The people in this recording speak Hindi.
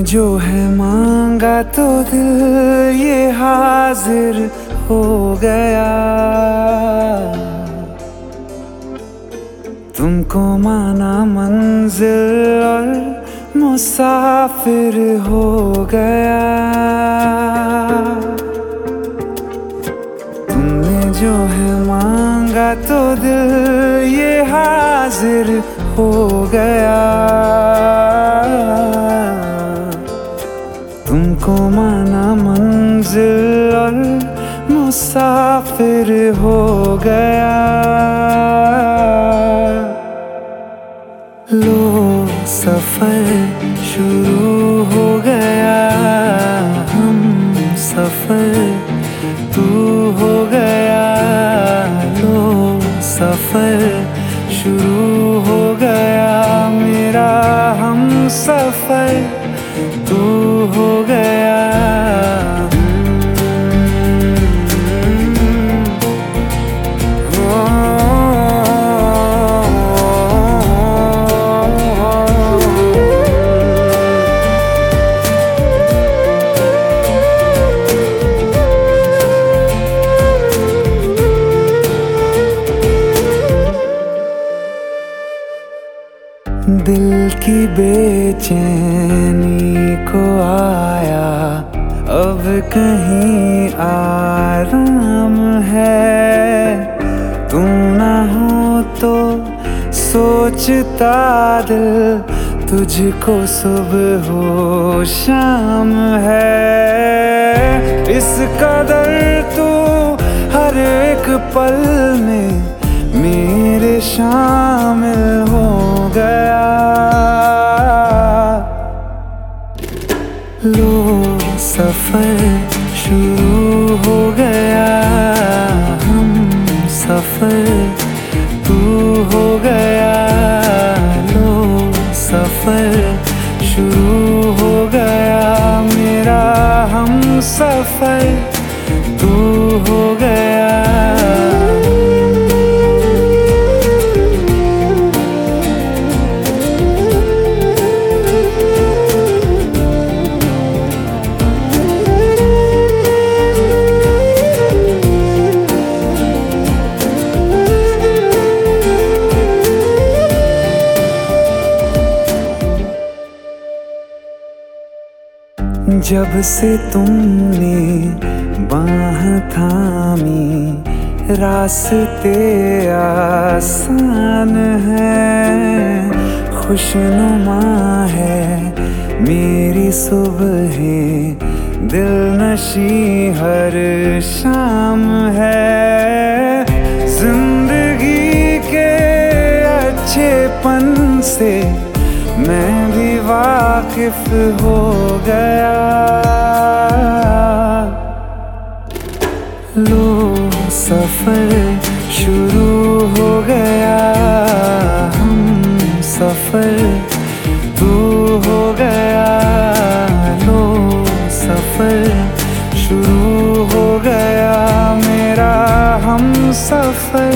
जो है मांगा तो दिल ये हाजिर हो गया। तुमको माना मंजिल और मुसाफिर हो गया। तुमने जो है मांगा तो दिल ये हाजिर हो गया। तुमको माना मंजिल और मुसाफिर हो गया। लो सफर शुरू हो गया, हम सफर तू हो गया। लो सफर शुरू हो गया, मेरा हम सफर तू हो गया। दिल की बेचैनी को आया अब कहीं आराम है। तू ना हो तो सोचता दिल तुझको सुबह हो शाम है। इस कदर तू हर एक पल में मेरे शामिल हो गया। लो सफर शुरू हो गया, हम सफर तू हो गया। लो सफर शुरू हो गया, मेरा हम सफर तू हो गया। जब से तुमने बाह थामी रास्ते आसान है। खुशनुमा है मेरी सुबहें, दिल नशी हर शाम है। जिंदगी के अच्छेपन से मैं भी वाकिफ हो गया। लो सफर शुरू हो गया, हम सफर तू हो गया। लो सफर शुरू हो गया, मेरा हम सफर